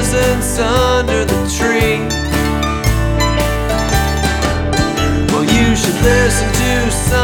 presents under the tree. Well, you should listen to some